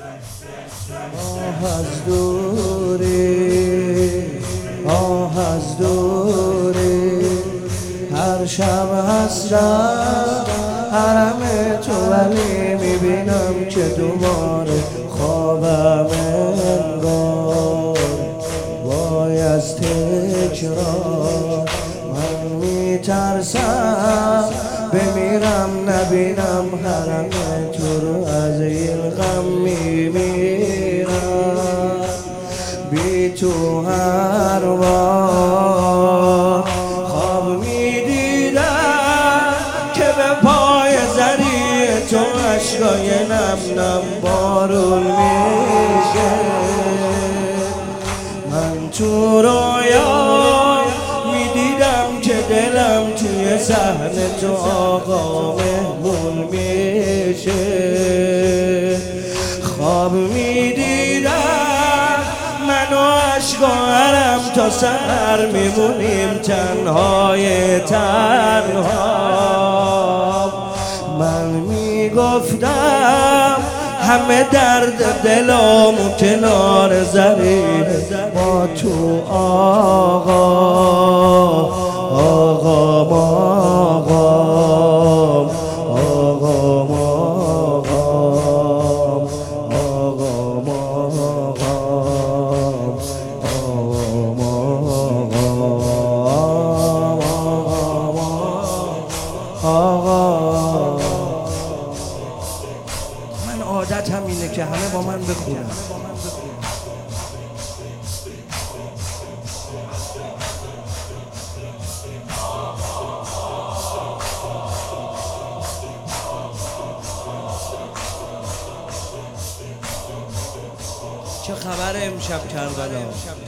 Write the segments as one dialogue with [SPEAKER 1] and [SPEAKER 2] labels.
[SPEAKER 1] از دوری از دوری هر شب هستم حرم تو، ولی میبینم که دوباره خوابم انگار. وای از تکرار من میترسم بمیرم نبینم حرم تو رو، از این غم میمیرم. بی تو هر بار خواب میدیدم که به پای زری تو عشقای نم نم بارون میشه. من تو رویا میدیدم که دلم توی صحن تو آقا مهمون میشه. خواب میدیدم من و عشق و حرم تا سحر میمونیم تنهای تنها. من میگفتم همه درد دلامو کنار زمین با تو آقا آقا ماقام آقا ماقام آقا ماقام آقا. من عادتم اینه که همه با من بخونن. چه خبر امشب کربلا؟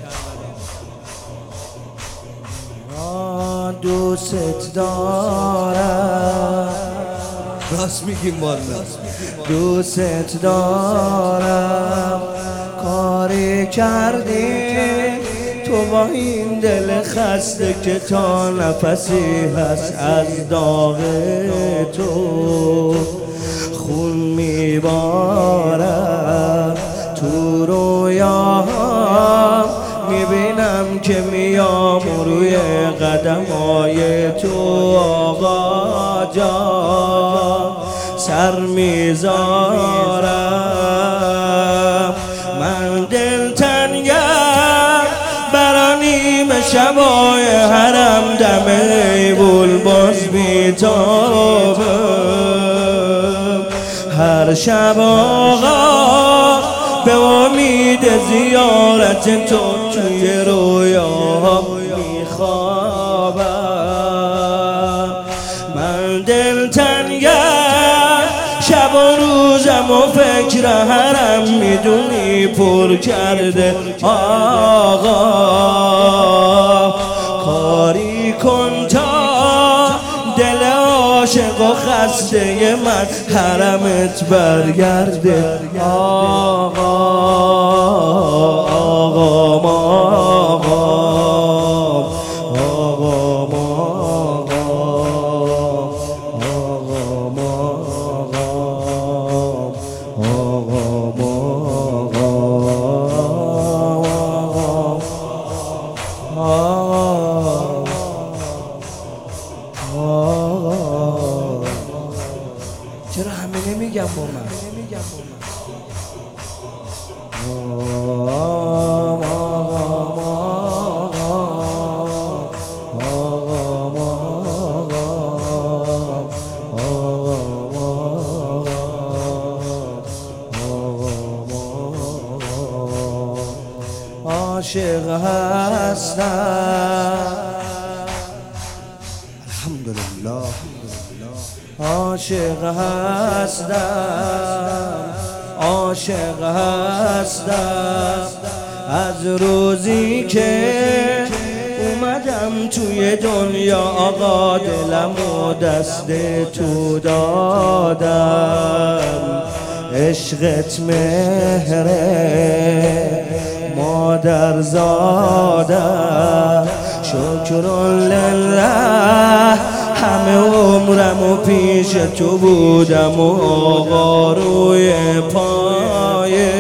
[SPEAKER 1] دوست دارم، راست میگیم والا، دوست دارم. کاری کردی تو با این دل خسته که تا نفسی هست از داغ تو خون میبارم. تو رویاها میبینم که میام روی قدمای تو آقا جان سر میذارم. من دلتنگم برا نیمه شبای حرم دم ایبول باز بیتابم. هر شب آقا به امید زیارت تو توی رویاها میخوابم. من دلتنگم شب و روزم و فکر حرم میدونی پر کرده آقا. کاری کن تا دل عاشق و خسته من حرمت برگرده آقا آقا ماقام آقا ماقام آقا ماقام آقا ماقام. چرا همه نمیگم با من؟ عاشق هستم الحمدلله، عاشق هستم عاشق هستم. از روزی که اومدم توی دنیا آقا دلم و دست تو دادم. عشقت مهره مادر زادم. شکرالله همه عمرم و پیش تو بودم و آقا روی پای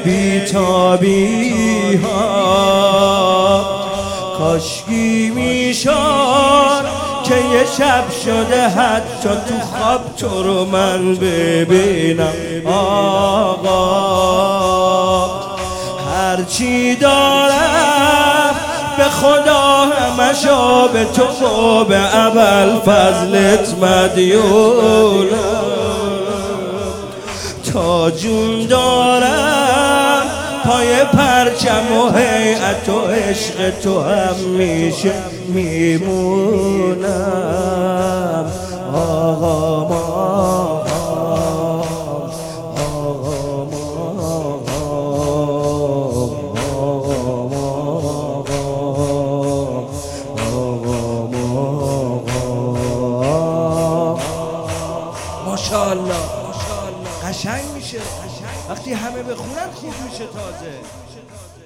[SPEAKER 1] بیتابی ها کاشکی میشد که یه شب شده حتی تو خواب تو رو من ببینم آقا هرچی دارم به خدا همشو به تو و به اول فضلت مدیونم تا جون دارم پای پرچم و هیئت و عشق تو همیشه میمونم آقا ما ماشاءالله قشنگ میشه وقتی همه بخونن خوب میشه تازه